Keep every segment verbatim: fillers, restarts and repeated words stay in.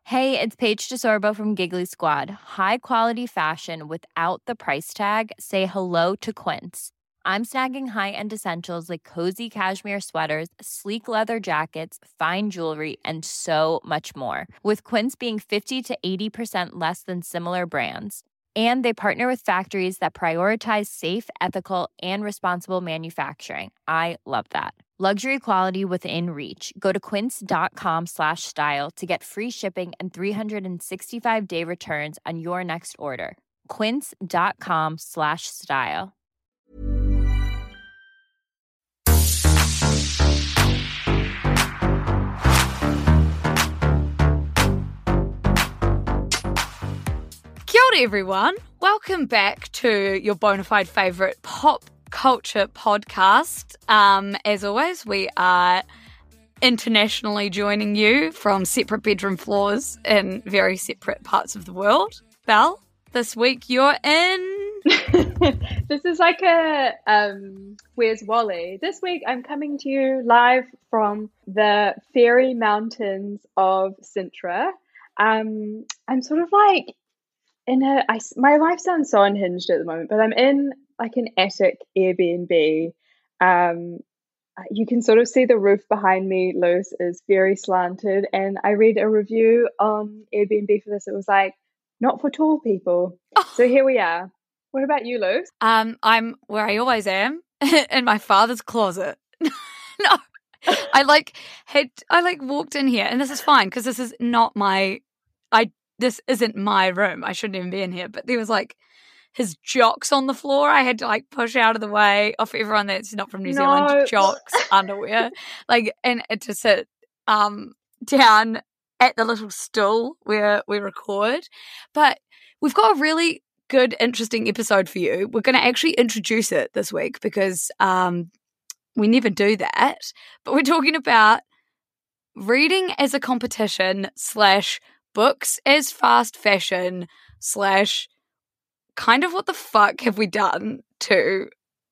Hey, it's Paige DeSorbo from Giggly Squad. High quality fashion without the price tag. Say hello to Quince. I'm snagging high-end essentials like cozy cashmere sweaters, sleek leather jackets, fine jewelry, and so much more. With Quince being fifty to eighty percent less than similar brands. And they partner with factories that prioritize safe, ethical, and responsible manufacturing. I love that. Luxury quality within reach. Go to quince.com slash style to get free shipping and three sixty-five day returns on your next order. Quince.com slash style. Kia ora, everyone. Welcome back to your bona fide favourite pop culture podcast. Um, as always, we are internationally joining you from separate bedroom floors in very separate parts of the world. Belle, this week you're in... This is like a um, Where's Wally? This week I'm coming to you live from the fairy mountains of Sintra. Um, I'm sort of like in a... I, my life sounds so unhinged at the moment, but I'm in like an attic Airbnb. Um, you can sort of see the roof behind me, Luce, is very slanted. And I read a review on Airbnb for this. It was like, not for tall people. Oh. So here we are. What about you, Luce? Um, I'm where I always am, in my father's closet. No, I like had I like walked in here, and this is fine because this is not my. I this isn't my room. I shouldn't even be in here. But there was like his jocks on the floor. I had to like push out of the way of everyone that's not from New No. Zealand. Jocks underwear, like, and to sit um down at the little stool where we record. But we've got a really good, interesting episode for you. We're going to actually introduce it this week because um we never do that. But we're talking about reading as a competition slash books as fast fashion slash kind of what the fuck have we done to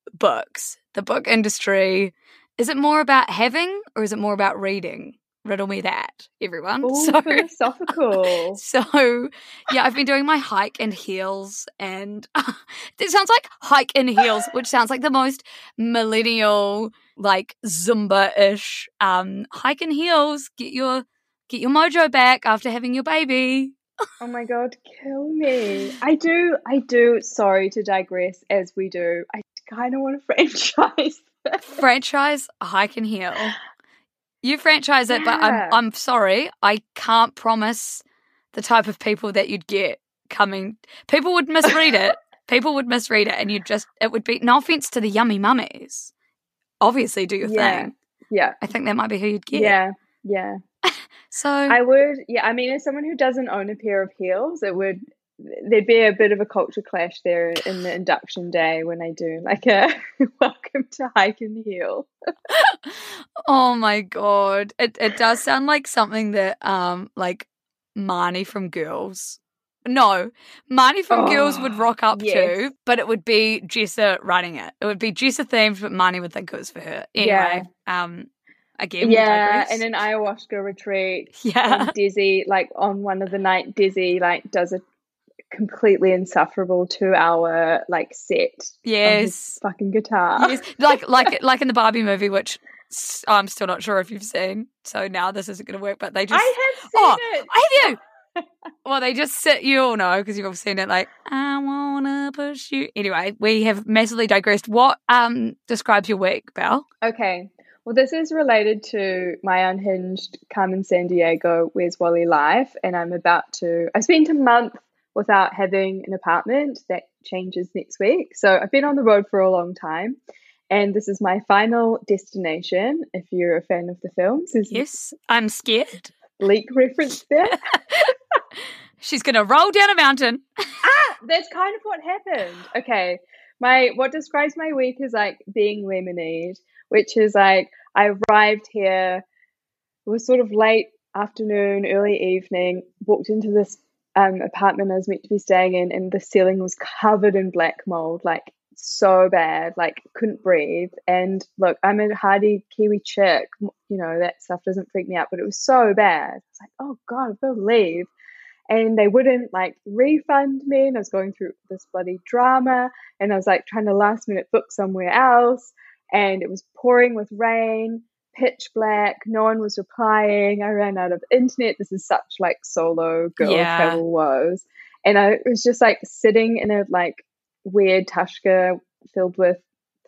books, the book industry. Is it more about having or is it more about reading? Riddle me that, everyone. Ooh, so philosophical. So, yeah, I've been doing my hike in heels, and uh, it sounds like hike in heels, which sounds like the most millennial, like Zumba-ish. Um, hike in heels, get your get your mojo back after having your baby. Oh my God, kill me. I do, I do, sorry to digress as we do. I kind of want to franchise this. Franchise hike and heel. You franchise it, Yeah. but I'm I'm sorry, I can't promise the type of people that you'd get coming. People would misread it. People would misread it, and you'd just it would be no offense to the yummy mummies. Obviously, do your Yeah. thing. Yeah. I think that might be who you'd get. Yeah. Yeah. So I would, yeah, I mean, as someone who doesn't own a pair of heels, it would, there'd be a bit of a culture clash there in the induction day when I do like a welcome to hike in heel. oh my God. It it does sound like something that um like Marnie from Girls. No, Marnie from Oh, Girls would rock up yes. to, but it would be Jessa running it. It would be Jessa themed, but Marnie would think it was for her. Anyway, um again, Yeah, we and an ayahuasca retreat. Yeah. And Dizzy, like on one of the night, Dizzy like does a completely insufferable two hour like set. Yes. On his fucking guitar. Yes, like like like in the Barbie movie, which s- I'm still not sure if you've seen. So now this isn't going to work. But they just I have seen oh, it. have you? Well, they just sit. You all know because you've all seen it. Like I wanna push you. Anyway, we have massively digressed. What um describes your week, Belle? Okay. Well, this is related to my unhinged Carmen Sandiego Where's Wally life, and I'm about to. I spent a month without having an apartment. That changes next week. So I've been on the road for a long time, and this is my final destination. If you're a fan of the films, there's Yes, I'm scared. Bleak reference there. She's gonna roll down a mountain. Ah, that's kind of what happened. Okay, my what describes my week is like being lemonade, which is like I arrived here. It was sort of late afternoon, early evening. Walked into this um, apartment I was meant to be staying in, and the ceiling was covered in black mold, like so bad, like couldn't breathe. And look, I'm a hardy Kiwi chick, you know, that stuff doesn't freak me out, but it was so bad. I was like, oh God, I've got to leave. And they wouldn't like refund me, and I was going through this bloody drama, and I was like trying to last minute book somewhere else, and it was pouring with rain, pitch black, no one was replying. I ran out of internet. This is such like solo girl Yeah. travel woes. And I was just like sitting in a like weird Tashka filled with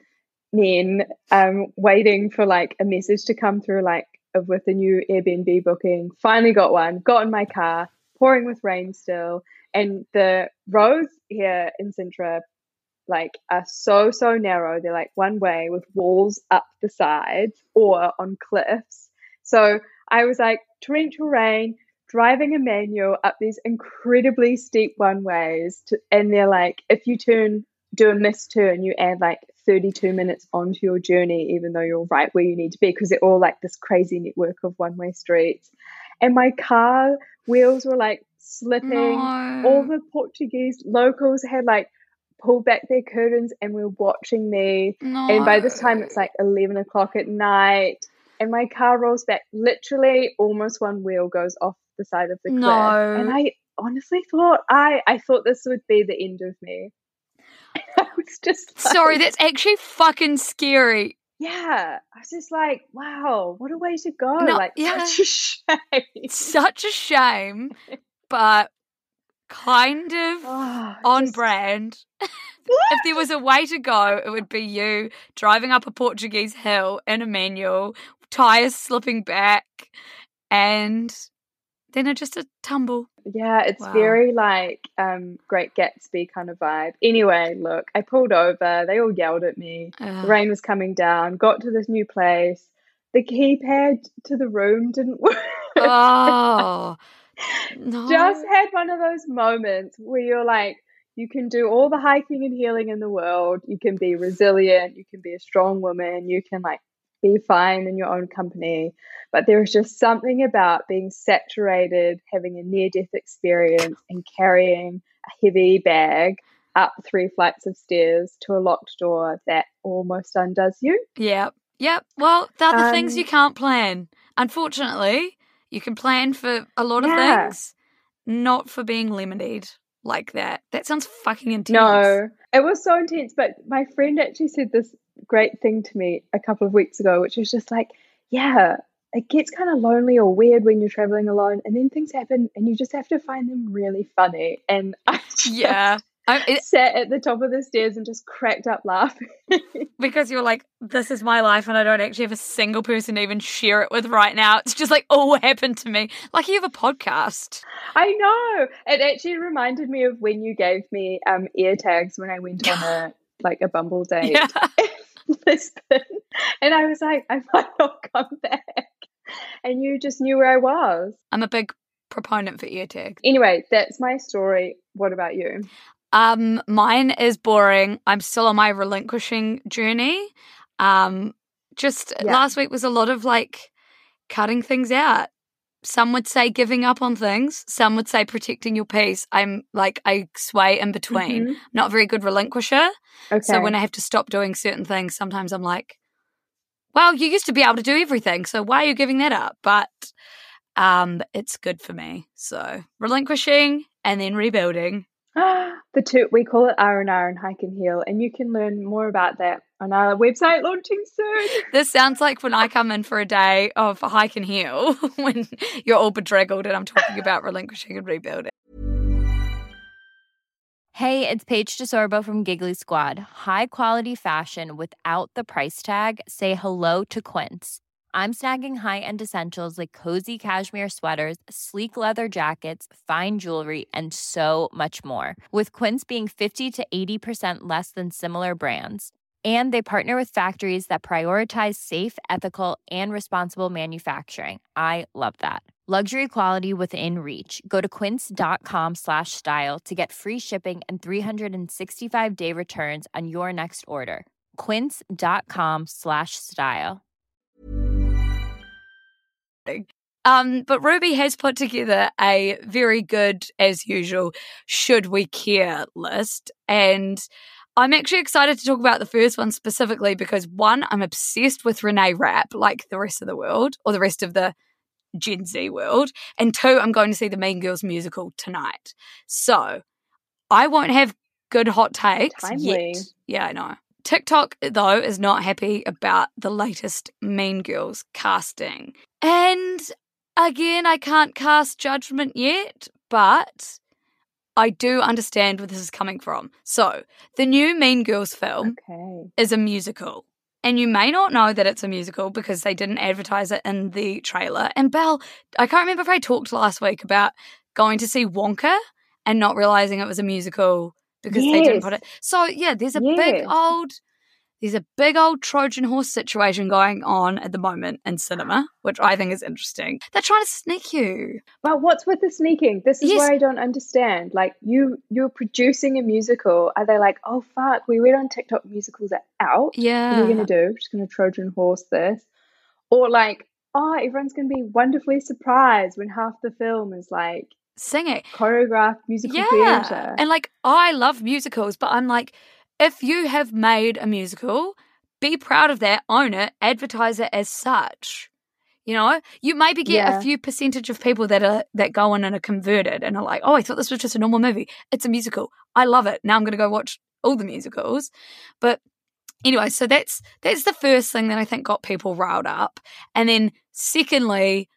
men, um, waiting for like a message to come through, like with a new Airbnb booking. Finally got one, got in my car, pouring with rain still. And the roads here in Sintra like are so, so narrow. They're like one way with walls up the sides or on cliffs. So I was like torrential rain, driving a manual up these incredibly steep one ways to, and they're like, if you turn, do a missed turn, you add like thirty-two minutes onto your journey, even though you're right where you need to be, because they're all like this crazy network of one-way streets. And my car wheels were like slipping. No. All the Portuguese locals had like pulled back their curtains and were watching me. No. And by this time it's like eleven o'clock at night, and my car rolls back. Literally almost one wheel goes off the side of the cliff. No. And I honestly thought I I thought this would be the end of me. I was just like, Sorry, that's actually fucking scary. yeah. I was just like, wow, what a way to go. No, like yeah. such a shame. Such a shame, but kind of Oh, on just- brand. If there was a way to go, it would be you driving up a Portuguese hill in a manual, tires slipping back, and then it just a tumble. Yeah, it's Wow. very like um Great Gatsby kind of vibe. Anyway, look, I pulled over. They all yelled at me. Ugh. The rain was coming down. Got to this new place. The keypad to the room didn't work. Oh, no. Just had one of those moments where you're like, you can do all the hiking and healing in the world. You can be resilient. You can be a strong woman. You can like be fine in your own company. But there is just something about being saturated, having a near-death experience, and carrying a heavy bag up three flights of stairs to a locked door that almost undoes you. Yep, yep. Well, they're the things Um, you can't plan. Unfortunately, you can plan for a lot of Yeah. things, not for being lemonade like that. That sounds fucking intense. No, it was so intense. But my friend actually said this great thing to me a couple of weeks ago, which was just like, yeah, it gets kind of lonely or weird when you're traveling alone, and then things happen and you just have to find them really funny. And I just Yeah. I, it, sat at the top of the stairs and just cracked up laughing. because you're like, this is my life and I don't actually have a single person to even share it with right now. It's just like, oh, what happened to me? Like you have a podcast. I know. It actually reminded me of when you gave me um ear tags when I went on a like a Bumble date Yeah. in Lisbon. And I was like, I might not come back. And you just knew where I was. I'm a big proponent for ear tags. Anyway, that's my story. What about you? Um, mine is boring. I'm still on my relinquishing journey. Um, just Yeah. last week was a lot of like cutting things out. Some would say giving up on things. Some would say protecting your peace. I'm like, I sway in between. Mhm. Not a very good relinquisher. Okay. So when I have to stop doing certain things, sometimes I'm like, well, you used to be able to do everything, so why are you giving that up? But um, it's good for me. So relinquishing and then rebuilding. the two, we call it R and R and Hike and Heal, and you can learn more about that on our website launching soon. This sounds like when I come in for a day of hike and heal, when you're all bedraggled and I'm talking about relinquishing and rebuilding. Hey, it's Paige DeSorbo from Giggly Squad. High quality fashion without the price tag. Say hello to Quince. I'm snagging high-end essentials like cozy cashmere sweaters, sleek leather jackets, fine jewelry, and so much more. With Quince being fifty to eighty percent less than similar brands. And they partner with factories that prioritize safe, ethical, and responsible manufacturing. I love that. Luxury quality within reach. Go to quince.com slash style to get free shipping and three sixty-five day returns on your next order. Quince.com slash style. Um, but Ruby has put together a very good, as usual, should we care list. And I'm actually excited to talk about the first one specifically because, one, I'm obsessed with Renee Rapp, like the rest of the world, or the rest of the Gen Z world. And two, I'm going to see the Mean Girls musical tonight. So I won't have good hot takes Timely. yet. Yeah, I know. TikTok, though, is not happy about the latest Mean Girls casting. And again, I can't cast judgment yet, but I do understand where this is coming from. So, the new Mean Girls film Okay. is a musical. And you may not know that it's a musical because they didn't advertise it in the trailer. And Belle, I can't remember if I talked last week about going to see Wonka and not realizing it was a musical because they didn't Yes. put it. So, yeah, there's a Yes. big old... There's a big old Trojan horse situation going on at the moment in cinema, which I think is interesting. They're trying to sneak you. But what's with the sneaking? This is Yes. where I don't understand. Like, you, you're producing a musical. Are they like, oh, fuck, we read on TikTok musicals are out. Yeah. What are we going to do? We're just going to Trojan horse this. Or like, oh, everyone's going to be wonderfully surprised when half the film is like Sing it. choreographed musical Yeah. theatre. And like, I love musicals, but I'm like, if you have made a musical, be proud of that, own it, advertise it as such. You know, you maybe get Yeah. a few percentage of people that are that go in and are converted and are like, oh, I thought this was just a normal movie. It's a musical. I love it. Now I'm going to go watch all the musicals. But anyway, so that's that's the first thing that I think got people riled up. And then secondly,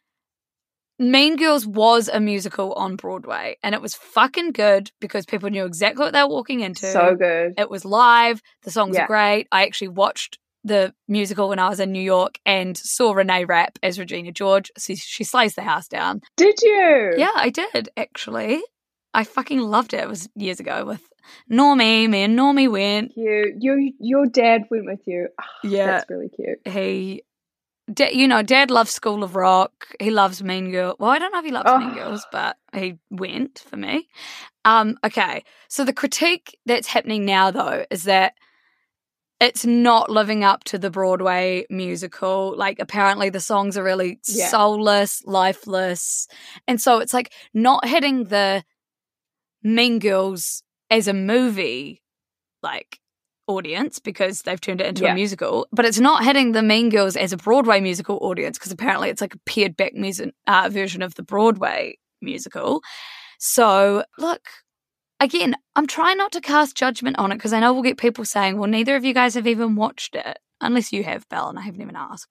Mean Girls was a musical on Broadway, and it was fucking good because people knew exactly what they were walking into. So good. It was live. The songs Yeah. are great. I actually watched the musical when I was in New York and saw Renee Rapp as Regina George. She, she slays the house down. Did you? Yeah, I did, actually. I fucking loved it. It was years ago with Normie. Me and Normie went. Cute. You, your dad went with you. Oh, Yeah. That's really cute. He... Da- you know, Dad loves School of Rock. He loves Mean Girls. Well, I don't know if he loves Oh. Mean Girls, but he went for me. Um, okay, so the critique that's happening now, though, is that it's not living up to the Broadway musical. Like, apparently the songs are really Yeah. soulless, lifeless. And so it's like not hitting the Mean Girls as a movie, like, audience because they've turned it into Yeah. a musical, but it's not hitting the Mean Girls as a Broadway musical audience because apparently it's like a pared back music, uh, version of the Broadway musical. So, look, again, I'm trying not to cast judgment on it because I know we'll get people saying, well, neither of you guys have even watched it, unless you have, Belle, and I haven't even asked.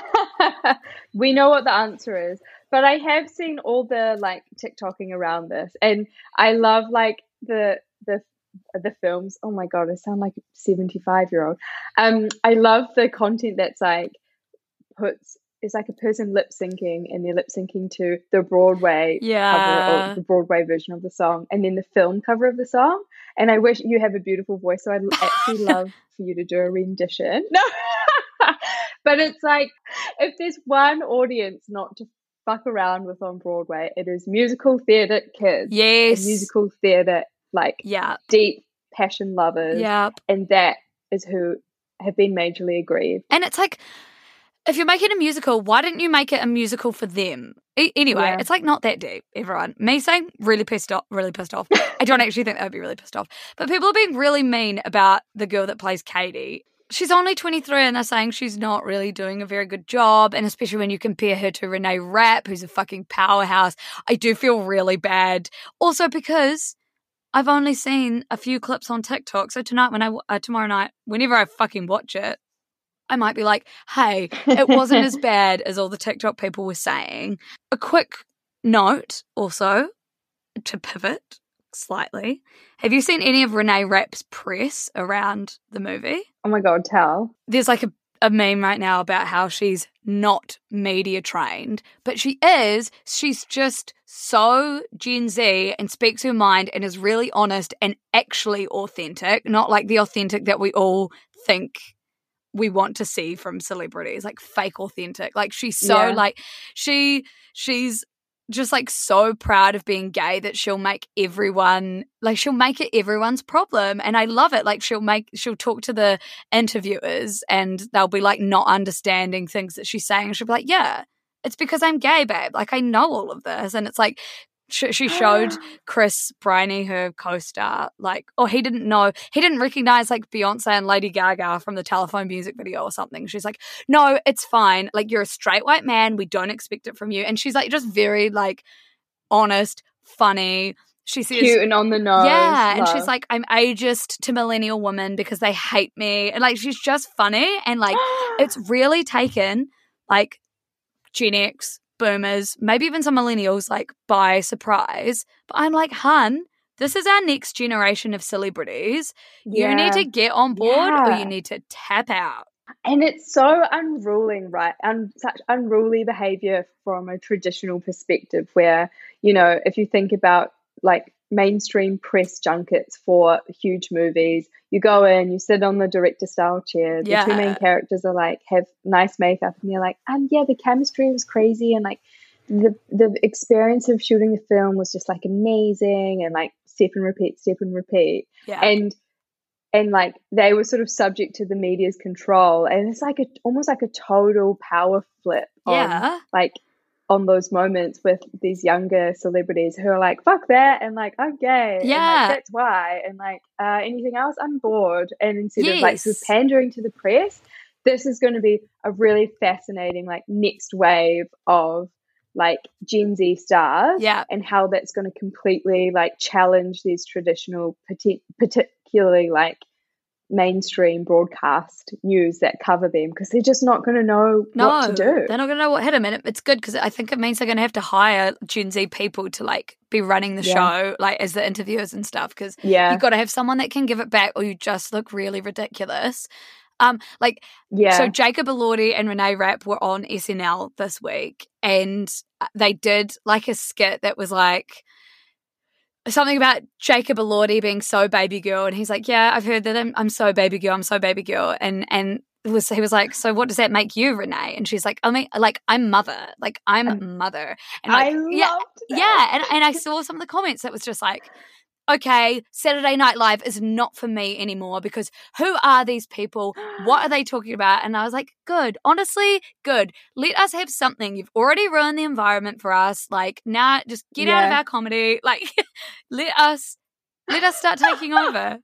We know what the answer is, but I have seen all the like TikToking around this, and I love like the the the films. Oh my god, I sound like a seventy-five year old. Um, I love the content that's like puts it's like a person lip syncing, and they're lip syncing to the Broadway cover Yeah. or the Broadway version of the song, and then the film cover of the song. And I wish you have a beautiful voice, so I'd actually love for you to do a rendition. No, but it's like if there's one audience not to fuck around with on Broadway, it is musical theatre kids. Yes. And musical theatre like Yeah. deep passion lovers, Yeah. and that is who have been majorly aggrieved. And it's like, if you're making a musical, why didn't you make it a musical for them? E- anyway, Yeah. it's like not that deep, everyone. Me saying really pissed off, really pissed off. I don't actually think that would be really pissed off. But people are being really mean about the girl that plays Katie. She's only twenty-three and they're saying she's not really doing a very good job. And especially when you compare her to Renee Rapp, who's a fucking powerhouse, I do feel really bad. Also because I've only seen a few clips on TikTok. So tonight, when I, uh, tomorrow night, whenever I fucking watch it, I might be like, hey, it wasn't as bad as all the TikTok people were saying. A quick note also to pivot slightly. Have you seen any of Renee Rapp's press around the movie? Oh my god, tell. There's like a, a meme right now about how she's not media trained, but she is. She's just so Gen Z and speaks her mind and is really honest and actually authentic, not like the authentic that we all think we want to see from celebrities, like fake authentic. Like she's so Yeah. like she she's just like so proud of being gay that she'll make everyone like she'll make it everyone's problem. And I love it. Like she'll make she'll talk to the interviewers and they'll be like not understanding things that she's saying. And she'll be like, yeah, it's because I'm gay, babe. Like I know all of this. And it's like She, she showed Chris Briney, her co-star, like, oh, he didn't know, he didn't recognize like Beyonce and Lady Gaga from the Telephone music video or something. She's like, no, it's fine. Like, you're a straight white man. We don't expect it from you. And she's like, just very like honest, funny. She says, cute and on the nose. yeah, and love. she's like, I'm ageist to millennial women because they hate me. And like, she's just funny. And like, it's really taken like Gen X, boomers, maybe even some millennials like by surprise. But I'm like, hun, this is our next generation of celebrities. Yeah. You need to get on board Yeah. or you need to tap out. And it's so unruling, right? And such unruly behavior from a traditional perspective where, you know, if you think about like mainstream press junkets for huge movies, you go in, you sit on the director style chair, the Yeah. two main characters are like, have nice makeup, and you're like, um, yeah, the chemistry was crazy, and like the the experience of shooting the film was just like amazing, and like step and repeat, step and repeat. Yeah. And and like they were sort of subject to the media's control, and it's like a almost like a total power flip on Yeah. like on those moments with these younger celebrities who are like, fuck that, and like, I'm gay, and Yeah. like, that's why, and like uh, anything else, I'm bored. And instead of like sort of Yes. pandering to the press, this is going to be a really fascinating like next wave of like Gen Z stars, Yeah. and how that's going to completely like challenge these traditional, partic- particularly like mainstream broadcast news that cover them, because they're just not going to know No, what to do. they're not going to know what hit them. And it, it's good because I think it means they're going to have to hire Gen Z people to like be running the Yeah. show, like as the interviewers and stuff, because Yeah, you've got to have someone that can give it back or you just look really ridiculous. Um, like, yeah. so Jacob Elordi and Renee Rapp were on S N L this week, and they did like a skit that was like something about Jacob Elordi being so baby girl, and he's like, yeah, I've heard that I'm, I'm so baby girl, I'm so baby girl, and and it was he was like, so what does that make you, Renee? And she's like, I mean, like I'm mother, like I'm Um, mother, and like, I yeah, loved that. yeah, and and I saw some of the comments that was just like, okay, Saturday Night Live is not for me anymore because who are these people? What are they talking about? And I was like, good. Honestly, good. Let us have something. You've already ruined the environment for us. Like, now just get out of Yeah. our comedy. Like, let us let us start taking over.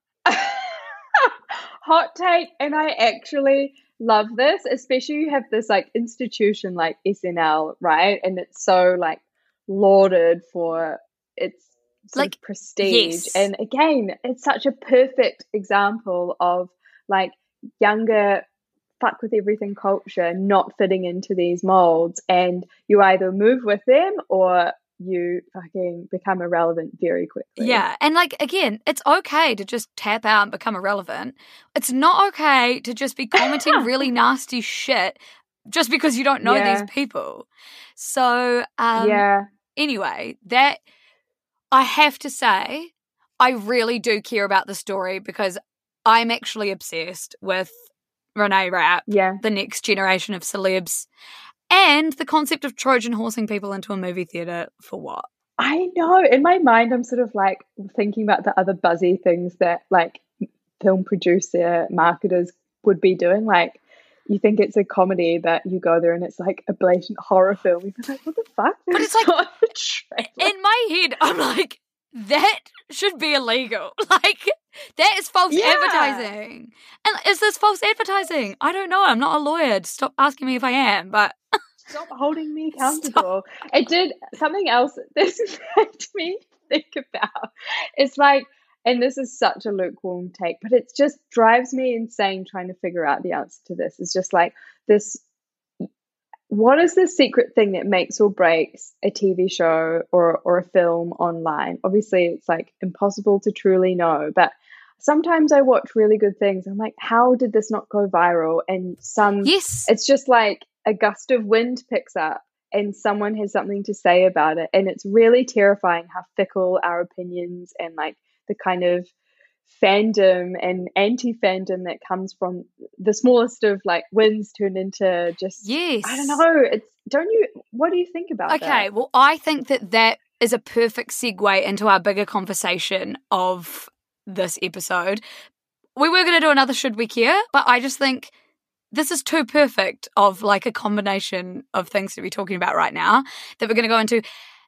Hot take, and I actually love this, especially you have this like institution like S N L, right? And it's so like lauded for its sort Like, of prestige. yes. And again, it's such a perfect example of like younger fuck with everything culture not fitting into these molds, and you either move with them or you fucking become irrelevant very quickly. Yeah. And like, again, it's okay to just tap out and become irrelevant. It's not okay to just be commenting really nasty shit just because you don't know Yeah. these people. So, um, yeah. anyway, that I have to say, I really do care about the story because I'm actually obsessed with Renee Rapp, Yeah. the next generation of celebs, and the concept of Trojan horsing people into a movie theatre for what? I know. In my mind, I'm sort of like thinking about the other buzzy things that like film producer marketers would be doing. Like, you think it's a comedy, but you go there and it's like a blatant horror film. You're like, what the fuck? But it's like- not a trailer. In my head, I'm like, that should be illegal. Like, that is false Yeah. advertising. And is this false advertising? I don't know. I'm not a lawyer. Stop asking me if I am. But Stop holding me accountable. It did something else this made me think about. It's like, and this is such a lukewarm take, but it just drives me insane trying to figure out the answer to this. It's just like this, what is the secret thing that makes or breaks a T V show or, or a film online? Obviously, it's like impossible to truly know, but sometimes I watch really good things. I'm like, how did this not go viral? And some, yes, it's just like a gust of wind picks up and someone has something to say about it. And it's really terrifying how fickle our opinions and like the kind of fandom and anti-fandom that comes from the smallest of like wins turn into just, yes. I don't know. It's, don't you, what do you think about that? Okay, well, I think that that is a perfect segue into our bigger conversation of this episode. We were going to do another Should We Care, but I just think this is too perfect of like a combination of things to be talking about right now that we're going to go into.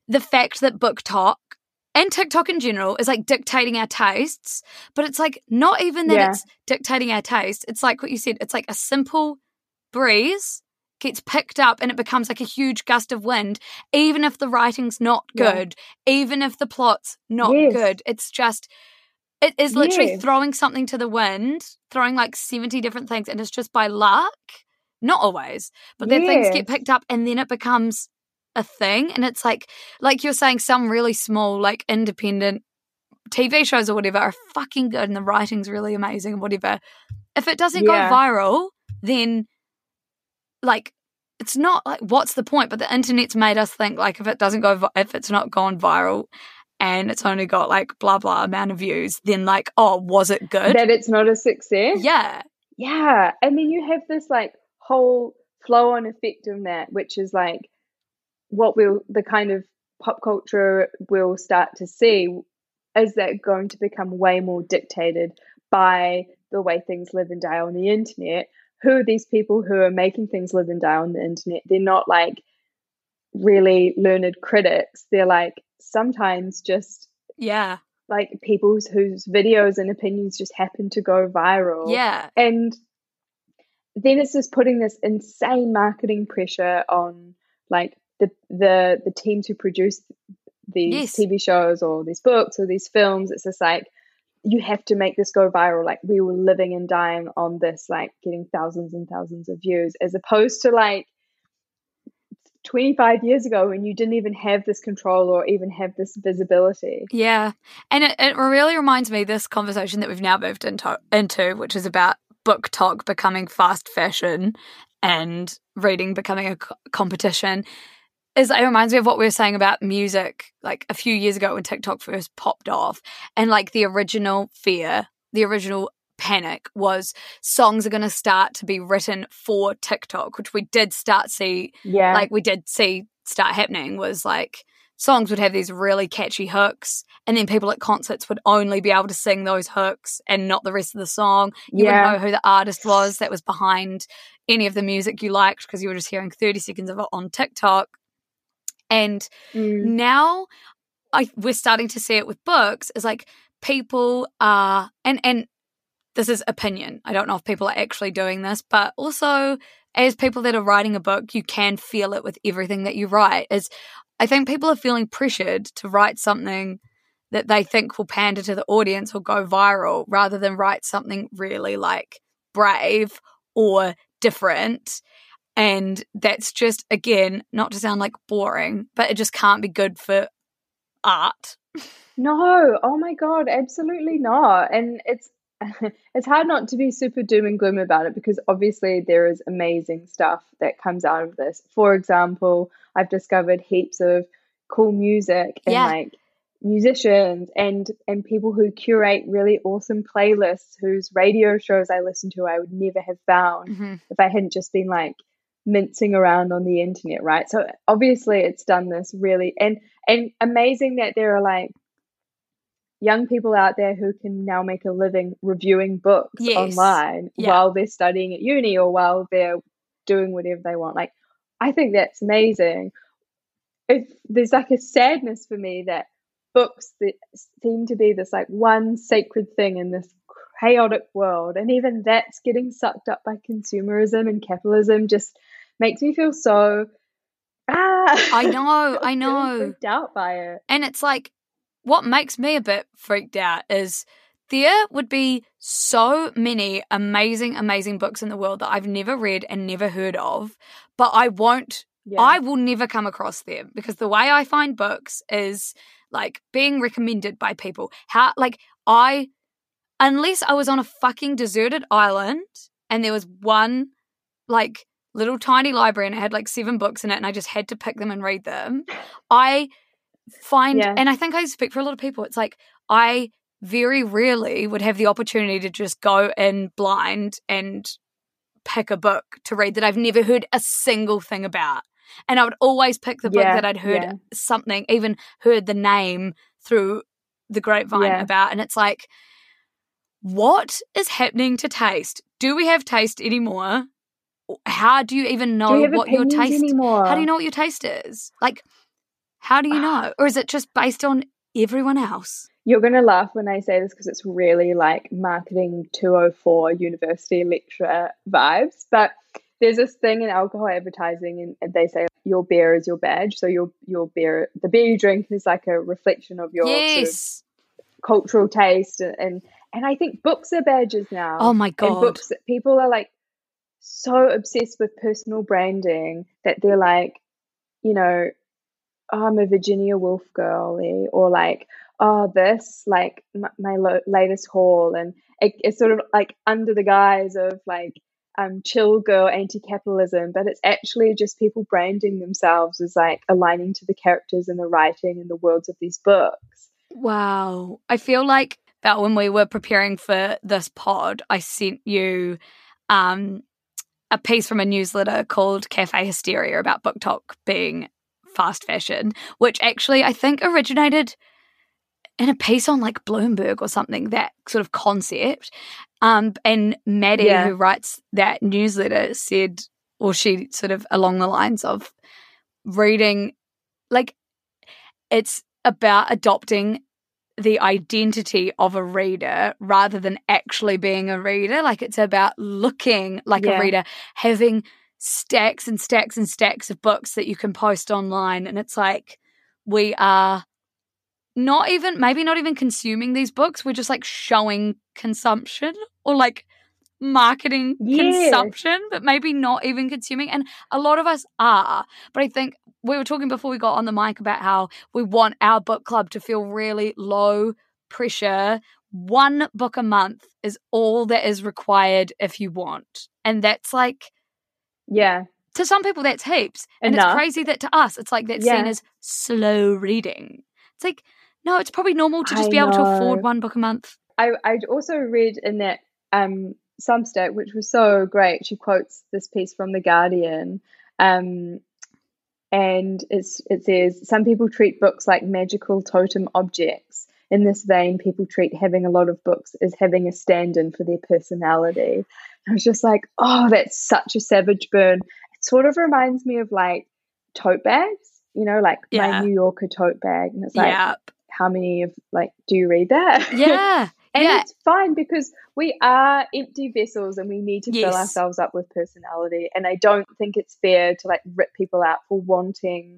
the fact that BookTok and TikTok in general is like dictating our tastes, but it's like not even that Yeah. it's dictating our taste. It's like what you said. It's like a simple breeze gets picked up and it becomes like a huge gust of wind, even if the writing's not Yeah. good, even if the plot's not Yes. good. It's just, it is literally Yes. throwing something to the wind, throwing like seventy different things, and it's just by luck. Not always, but then things get Yes. picked up and then it becomes a thing. And it's like, like you're saying, some really small, like independent T V shows or whatever are fucking good and the writing's really amazing and whatever. If it doesn't Yeah. go viral, then like, it's not like, what's the point? But the internet's made us think like if it doesn't go, vi- if it's not gone viral and it's only got like blah, blah amount of views, then like, oh, was it good? That it's not a success. Yeah. Yeah. And then you have this like whole flow on effect of that, which is like what we'll, the kind of pop culture we'll start to see is that going to become way more dictated by the way things live and die on the internet. Who are these people who are making things live and die on the internet? They're not like really learned critics. They're like sometimes just Yeah. like people whose videos and opinions just happen to go viral. Yeah. And then it's just putting this insane marketing pressure on like the the the teams who produce these Yes. T V shows or these books or these films. It's just like, you have to make this go viral. Like we were living and dying on this, like getting thousands and thousands of views, as opposed to like twenty-five years ago when you didn't even have this control or even have this visibility. Yeah. And it, it really reminds me, this conversation that we've now moved into, into, which is about BookTok becoming fast fashion and reading becoming a co- competition, is it reminds me of what we were saying about music like a few years ago when TikTok first popped off. And like the original fear, the original panic was songs are going to start to be written for TikTok, which we did start see, Yeah. like we did see start happening, was like songs would have these really catchy hooks and then people at concerts would only be able to sing those hooks and not the rest of the song. You Yeah. wouldn't know who the artist was that was behind any of the music you liked because you were just hearing thirty seconds of it on TikTok. And Mm. now I, we're starting to see it with books, is like people are, and, and this is opinion. I don't know if people are actually doing this, but also as people that are writing a book, you can feel it with everything that you write. Is I think people are feeling pressured to write something that they think will pander to the audience or go viral rather than write something really like brave or different. And that's just, again, not to sound like boring, but it just can't be good for art. No, oh my God, absolutely not. And it's it's hard not to be super doom and gloom about it because obviously there is amazing stuff that comes out of this. For example, I've discovered heaps of cool music and Yeah. like musicians and and people who curate really awesome playlists whose radio shows I listen to I would never have found Mm-hmm. if I hadn't just been like mincing around on the internet, right? So obviously it's done this really and and amazing that there are like young people out there who can now make a living reviewing books Yes. online Yeah. while they're studying at uni or while they're doing whatever they want. Like, I think that's amazing. If there's like a sadness for me that books that seem to be this like one sacred thing in this chaotic world, and even that's getting sucked up by consumerism and capitalism, just makes me feel so ah I know, I really know. freaked out by it. And it's like, what makes me a bit freaked out is there would be so many amazing, amazing books in the world that I've never read and never heard of, but I won't, Yeah. I will never come across them because the way I find books is like being recommended by people. How, like, I, unless I was on a fucking deserted island and there was one, like, little tiny library and it had like seven books in it and I just had to pick them and read them, I find, Yeah. and I think I speak for a lot of people, it's like I very rarely would have the opportunity to just go in blind and pick a book to read that I've never heard a single thing about. And I would always pick the book Yeah, that I'd heard yeah. something, even heard the name through the grapevine Yeah. about. And it's like, what is happening to taste? Do we have taste anymore? How do you even Do know you have what your opinions taste anymore? How do you know what your taste is? Like, How do you know? Or is it just based on everyone else? You're going to laugh when I say this because it's really like marketing two oh four university lecturer vibes. But there's this thing in alcohol advertising, and they say your beer is your badge. So your your beer, the beer you drink is like a reflection of your yes. sort of cultural taste. And, and and I think books are badges now. Oh my God. And books, people are like so obsessed with personal branding that they're like, you know, oh, I'm a Virginia Woolf girly, or like, oh, this, like my, my lo- latest haul. And it, it's sort of like under the guise of like um, chill girl anti-capitalism, but it's actually just people branding themselves as like aligning to the characters and the writing and the worlds of these books. Wow. I feel like that when we were preparing for this pod, I sent you um, a piece from a newsletter called Cafe Hysteria about Book Talk being fast fashion, which actually I think originated in a piece on like Bloomberg or something, that sort of concept. Um, and Maddie, yeah. who writes that newsletter, said, or she sort of along the lines of reading, like it's about adopting the identity of a reader rather than actually being a reader. Like it's about looking like yeah. a reader, having stacks and stacks and stacks of books that you can post online, and it's like we are not even maybe not even consuming these books, we're just like showing consumption or like marketing yes. consumption, but maybe not even consuming. And a lot of us are, but I think we were talking before we got on the mic about how we want our book club to feel really low pressure. One book a month is all that is required if you want, and that's like yeah. to some people, that's heaps. And Enough. It's crazy that to us, it's like that's yeah. seen as slow reading. It's like, no, it's probably normal to just I be able know. to afford one book a month. I I also read in that um, Substack, which was so great. She quotes this piece from The Guardian. Um, and it's, it says, some people treat books like magical totem objects. In this vein, people treat having a lot of books as having a stand-in for their personality. I was just like, oh, that's such a savage burn. It sort of reminds me of like tote bags, you know, like yeah. my New Yorker tote bag. And it's like, yep. how many of like, do you read that? Yeah. and yeah. it's fine because we are empty vessels and we need to yes. fill ourselves up with personality. And I don't think it's fair to like rip people out for wanting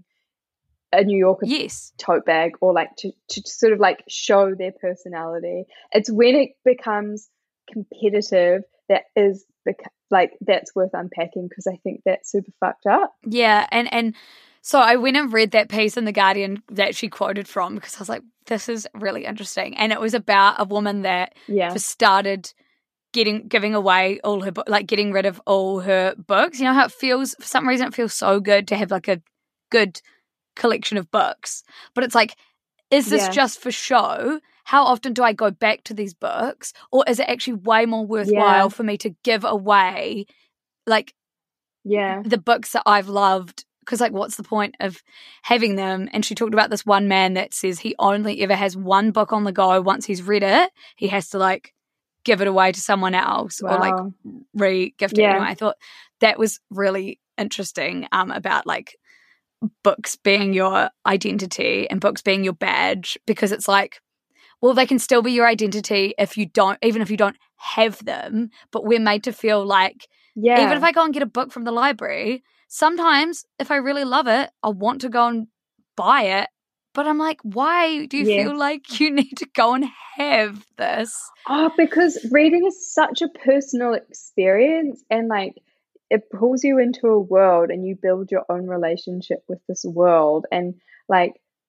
a New Yorker yes. tote bag or like to, to sort of like show their personality. It's when it becomes competitive that is beca- like that's worth unpacking, because I think that's super fucked up. Yeah, and and so I went and read that piece in The Guardian that she quoted from, because I was like, this is really interesting. And it was about a woman that yeah. just started getting giving away all her book, like getting rid of all her books. You know how it feels, for some reason it feels so good to have like a good collection of books, but it's like, is this yeah. just for show? How often do I go back to these books, or is it actually way more worthwhile yeah. for me to give away like yeah the books that I've loved? Because like, what's the point of having them? And she talked about this one man that says he only ever has one book on the go. Once he's read it, he has to like give it away to someone else wow. or like re-gift yeah. it. Anyway, I thought that was really interesting um, about like books being your identity and books being your badge, because it's like, well, they can still be your identity if you don't, even if you don't have them, but we're made to feel like, yeah. even if I go and get a book from the library, sometimes if I really love it, I want to go and buy it, but I'm like, why do you yes. feel like you need to go and have this? Oh, because reading is such a personal experience, and like it pulls you into a world and you build your own relationship with this world. And like,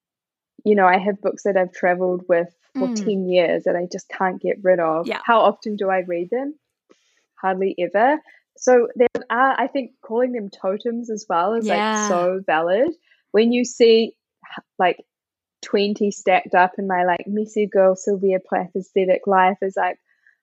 you know, I have books that I've traveled with for mm. ten years that I just can't get rid of. Yeah. How often do I read them? Hardly ever. So there are, I think calling them totems as well is yeah. like so valid. When you see like twenty stacked up in my like messy girl Sylvia Plath aesthetic life, is like,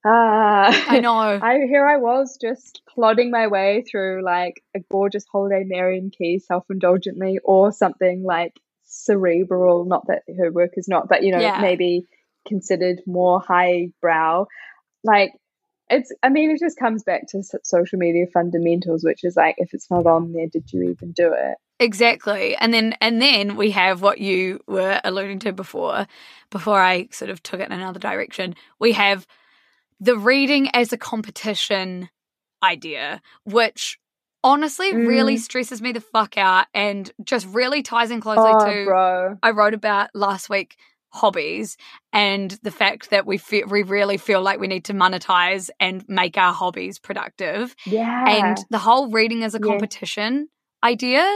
ah, I know. I here I was just plodding my way through like a gorgeous Holiday Marion Keyes self-indulgently, or something like cerebral. Not that her work is not, but you know, yeah. maybe considered more highbrow. Like it's, I mean, it just comes back to social media fundamentals, which is like, if it's not on there, did you even do it? Exactly. And then and then we have what you were alluding to before, before I sort of took it in another direction. We have the reading as a competition idea, which honestly Mm. really stresses me the fuck out and just really ties in closely Oh, to bro. I wrote about last week hobbies and the fact that we feel, we really feel like we need to monetize and make our hobbies productive. Yeah. And the whole reading as a Yeah. competition idea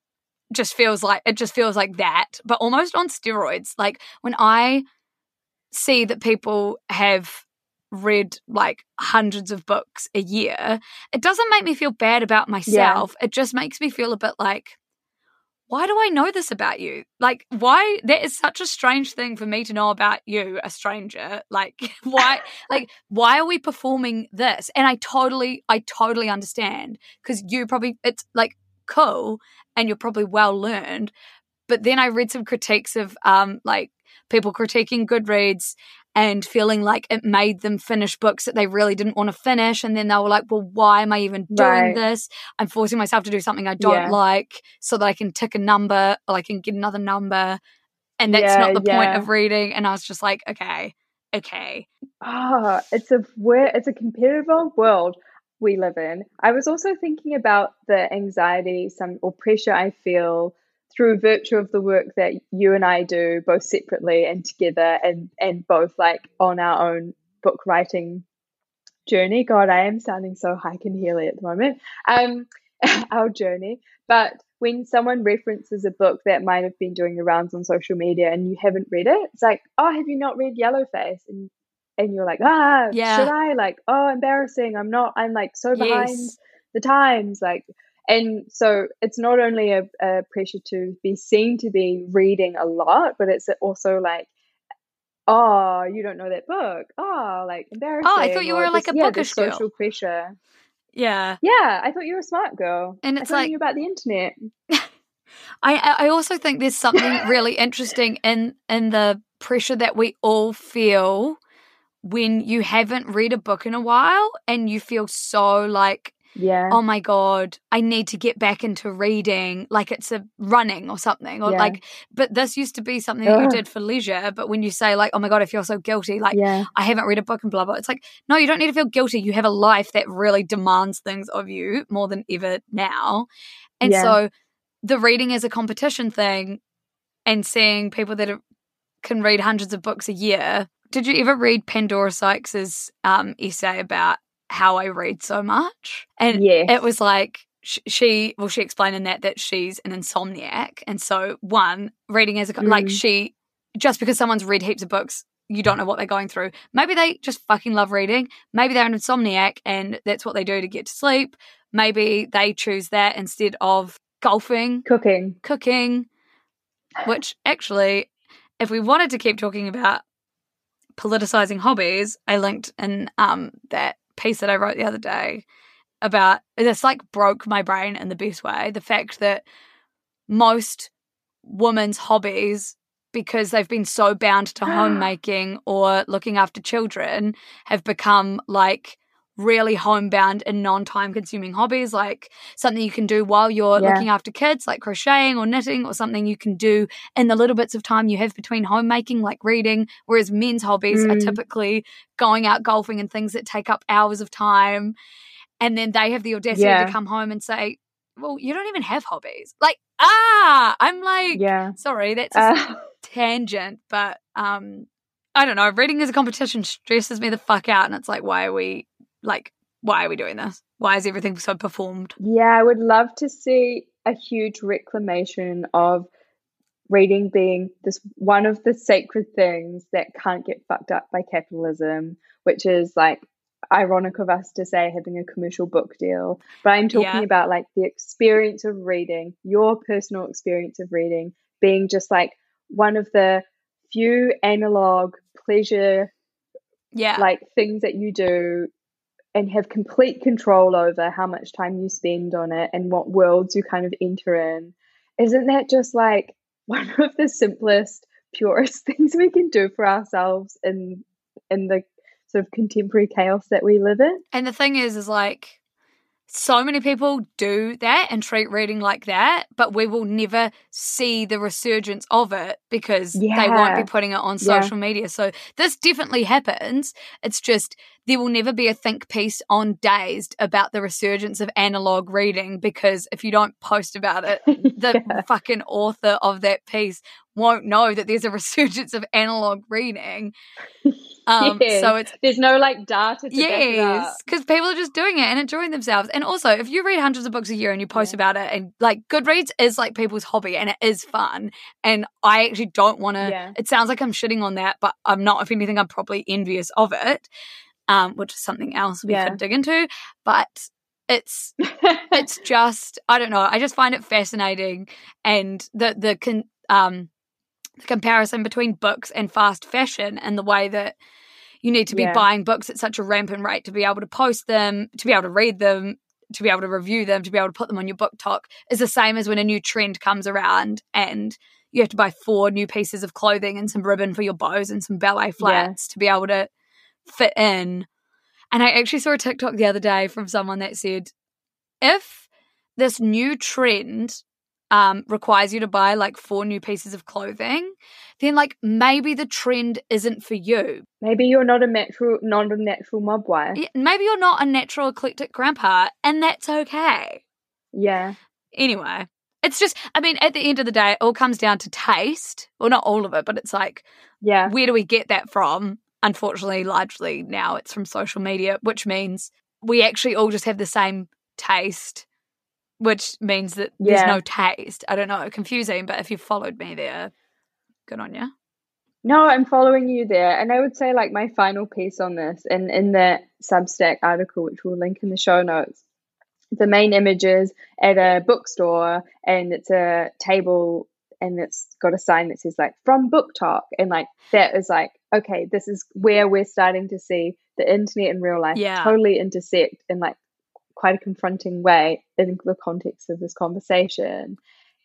just feels like it just feels like that, but almost on steroids. Like when I see that people have read like hundreds of books a year, it doesn't make me feel bad about myself. It just makes me feel a bit like, why do I know this about you? Like, why? That is such a strange thing for me to know about you, a stranger. Like, why? like, why are we performing this? And I totally, I totally understand because you probably, it's like cool and you're probably well learned. But then I read some critiques of um like people critiquing Goodreads and feeling like it made them finish books that they really didn't want to finish. And then they were like, well, why am I even doing Right. this? I'm forcing myself to do something I don't Yeah. like so that I can tick a number or I can get another number. And that's Yeah, not the point yeah. of reading. And I was just like, okay, okay. Oh, it's a where it's a competitive world we live in. I was also thinking about the anxiety, some or pressure I feel through virtue of the work that you and I do, both separately and together, and and both like on our own book writing journey. God, I am sounding so hike and healy at the moment. Um, our journey. But when someone references a book that might have been doing the rounds on social media and you haven't read it, it's like, oh, have you not read Yellowface? And and you're like, ah, Yeah. should I? Like, oh, embarrassing. I'm not. I'm like so behind Yes. the times. Like, and so it's not only a, a pressure to be seen to be reading a lot, but it's also like, oh, you don't know that book. Oh, like embarrassing. Oh, I thought you or were like this, a yeah, bookish this girl. social pressure. Yeah. Yeah, I thought you were a smart girl. And I it's thought like- you knew about the internet. I I also think there's something really interesting in in the pressure that we all feel when you haven't read a book in a while and you feel so like, Yeah. oh my God, I need to get back into reading, like it's a running or something. Or Yeah. like, but this used to be something that you Ugh. did for leisure. But when you say like, oh my God, I feel so guilty, like Yeah. I haven't read a book and blah, blah. It's like, no, you don't need to feel guilty. You have a life that really demands things of you more than ever now. And Yeah. so the reading as a competition thing and seeing people that are, can read hundreds of books a year. Did you ever read Pandora Sykes's um, essay about how I read so much? And Yes. it was like sh- she, well, she explained in that that she's an insomniac. And so one, reading as a, co- like Mm. she, just because someone's read heaps of books, you don't know what they're going through. Maybe they just fucking love reading. Maybe they're an insomniac and that's what they do to get to sleep. Maybe they choose that instead of golfing, Cooking. cooking, which actually, if we wanted to keep talking about politicizing hobbies, I linked in um, that piece that I wrote the other day about this, like broke my brain in the best way. The fact that most women's hobbies, because they've been so bound to homemaking or looking after children, have become like really homebound and non-time consuming hobbies, like something you can do while you're Yeah. looking after kids, like crocheting or knitting, or something you can do in the little bits of time you have between homemaking, like reading, whereas men's hobbies are Mm. typically going out golfing and things that take up hours of time. And then they have the audacity Yeah. to come home and say, well, you don't even have hobbies. Like, ah, I'm like, Yeah. sorry, that's a Uh, tangent, but um, I don't know. Reading as a competition stresses me the fuck out. And it's like, why are we, like, why are we doing this? Why is everything so performed? yeah, I would love to see a huge reclamation of reading being this one of the sacred things that can't get fucked up by capitalism, which is like ironic of us to say having a commercial book deal. But I'm talking Yeah. about like the experience of reading, your personal experience of reading being just like one of the few analog pleasure Yeah. like things that you do and have complete control over how much time you spend on it and what worlds you kind of enter in. Isn't that just like one of the simplest, purest things we can do for ourselves in in the sort of contemporary chaos that we live in? And the thing is, is like, so many people do that and treat reading like that, but we will never see the resurgence of it because Yeah. they won't be putting it on Yeah. social media. So this definitely happens. It's just there will never be a think piece on Dazed about the resurgence of analog reading, because if you don't post about it, the Yeah. fucking author of that piece won't know that there's a resurgence of analog reading. Um, Yes. So it's There's no like data to back it up. yes, because people are just doing it and enjoying themselves. And also, if you read hundreds of books a year and you post Yeah. about it, and like Goodreads is like people's hobby and it is fun. And I actually don't want to. Yeah. It sounds like I'm shitting on that, but I'm not. If anything, I'm probably envious of it, um, which is something else we Yeah. could dig into. But it's it's just I don't know. I just find it fascinating, and the the con, um the comparison between books and fast fashion and the way that you need to be Yeah. buying books at such a rampant rate to be able to post them, to be able to read them, to be able to review them, to be able to put them on your book talk is the same as when a new trend comes around and you have to buy four new pieces of clothing and some ribbon for your bows and some ballet flats to be able to fit in. And I actually saw a TikTok the other day from someone that said, if this new trend um, requires you to buy like four new pieces of clothing, then like maybe the trend isn't for you. Maybe you're not a natural, not a natural mob wife. Yeah, maybe you're not a natural eclectic grandpa, and that's okay. Yeah. Anyway, it's just, I mean, at the end of the day, it all comes down to taste. Well, not all of it, but it's like, Yeah. where do we get that from? Unfortunately, largely now it's from social media, which means we actually all just have the same taste, which means that there's Yeah. no taste. I don't know, confusing, but if you followed me there, good on you. No, I'm following you there. And I would say like my final piece on this, and in that Substack article, which we'll link in the show notes, the main image is at a bookstore and it's a table and it's got a sign that says like from Book Talk, and like that is like, okay, this is where we're starting to see the internet and real life Yeah. totally intersect in like quite a confronting way in the context of this conversation.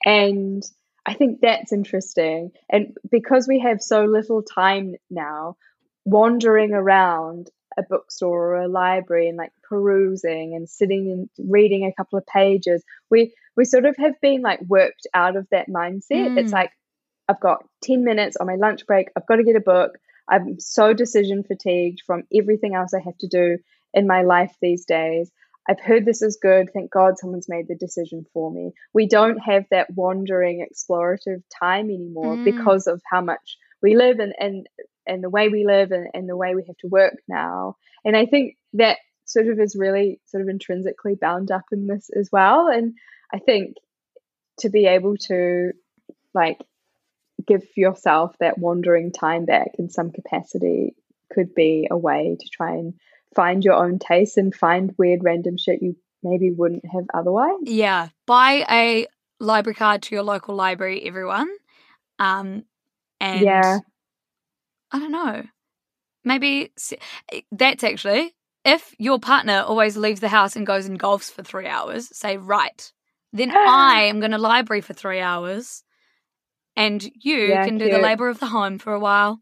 And I think that's interesting. And because we have so little time now wandering around a bookstore or a library and like perusing and sitting and reading a couple of pages, we we sort of have been like worked out of that mindset. Mm. It's like, I've got ten minutes on my lunch break, I've got to get a book. I'm so decision fatigued from everything else I have to do in my life these days. I've heard this is good. Thank God someone's made the decision for me. We don't have that wandering, explorative time anymore Mm. because of how much we live and and, and the way we live and, and the way we have to work now. And I think that sort of is really sort of intrinsically bound up in this as well. And I think to be able to like give yourself that wandering time back in some capacity could be a way to try and find your own taste and find weird random shit you maybe wouldn't have otherwise. Yeah. Buy a library card to your local library, everyone. Um, and Yeah. I don't know. Maybe se- that's actually, if your partner always leaves the house and goes and golfs for three hours, say, right, then I am going to library for three hours and you Yeah, can do the cute. labour of the home for a while.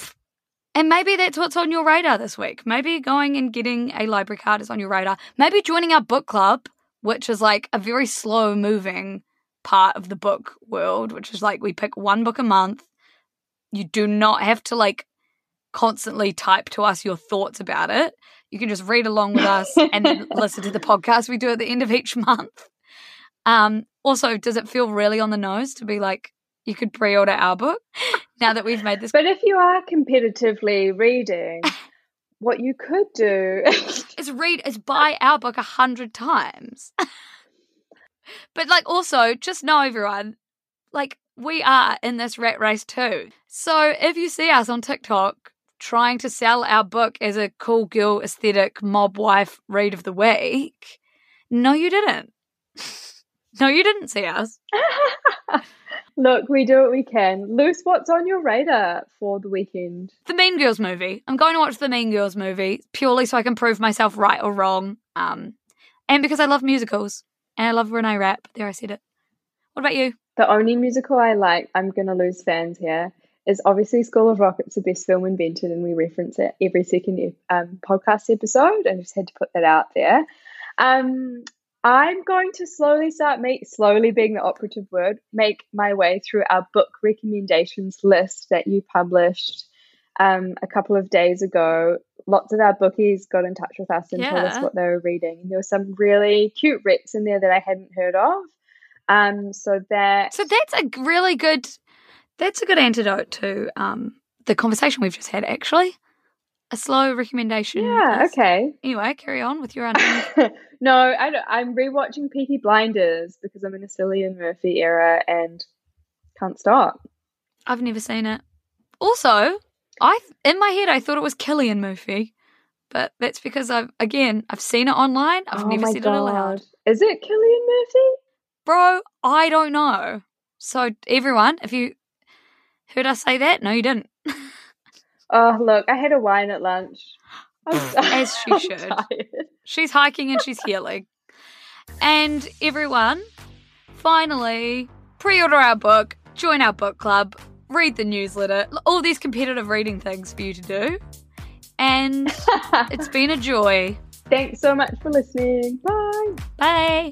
And maybe that's what's on your radar this week. Maybe going and getting a library card is on your radar. Maybe joining our book club, which is like a very slow moving part of the book world, which is like we pick one book a month. You do not have to like constantly type to us your thoughts about it. You can just read along with us and then listen to the podcast we do at the end of each month. Um, also, does it feel really on the nose to be like, you could pre-order our book now that we've made this? But if you are competitively reading, what you could do is read, is buy our book a hundred times. But like also, just know everyone, like we are in this rat race too. So if you see us on TikTok trying to sell our book as a cool girl aesthetic mob wife read of the week, no you didn't. No you didn't see us. Look, we do what we can. Luce, what's on your radar for the weekend? The Mean Girls movie. I'm going to watch the Mean Girls movie purely so I can prove myself right or wrong. Um, and because I love musicals. And I love Renee Rapp. There, I said it. What about you? The only musical I like, I'm going to lose fans here, is obviously School of Rock. It's the best film invented, and we reference it every second um, podcast episode. I just had to put that out there. Um, I'm going to slowly start make slowly being the operative word, make my way through our book recommendations list that you published um, a couple of days ago. Lots of our bookies got in touch with us and Yeah. told us what they were reading. And there were some really cute recs in there that I hadn't heard of. Um, so that So that's a really good, that's a good antidote to um, the conversation we've just had, actually. A slow recommendation. yeah, list. okay. Anyway, carry on with your answer. No, I don't, I'm rewatching Peaky Blinders because I'm in a Cillian Murphy era and can't stop. I've never seen it. Also, I in my head I thought it was Cillian Murphy, but that's because I've again I've seen it online. I've Oh never my seen it aloud. God. Is it Cillian Murphy? Bro, I don't know. So everyone, if you heard us say that, no, you didn't. Oh, look, I had a wine at lunch. I'm, As she I'm should. tired. She's hiking and she's healing. And everyone, finally, pre-order our book, join our book club, read the newsletter, all these competitive reading things for you to do. And it's been a joy. Thanks so much for listening. Bye. Bye.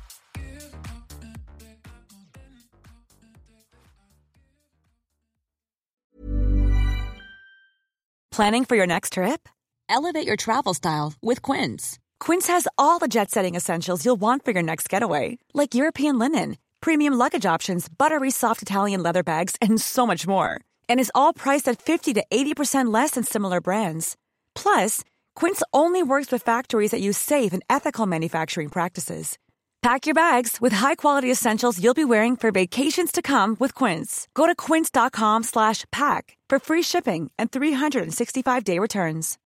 Planning for your next trip? Elevate your travel style with Quince. Quince has all the jet-setting essentials you'll want for your next getaway, like European linen, premium luggage options, buttery soft Italian leather bags, and so much more. And is all priced at fifty to eighty percent less than similar brands. Plus, Quince only works with factories that use safe and ethical manufacturing practices. Pack your bags with high-quality essentials you'll be wearing for vacations to come with Quince. Go to quince.com slash pack for free shipping and three sixty-five day returns.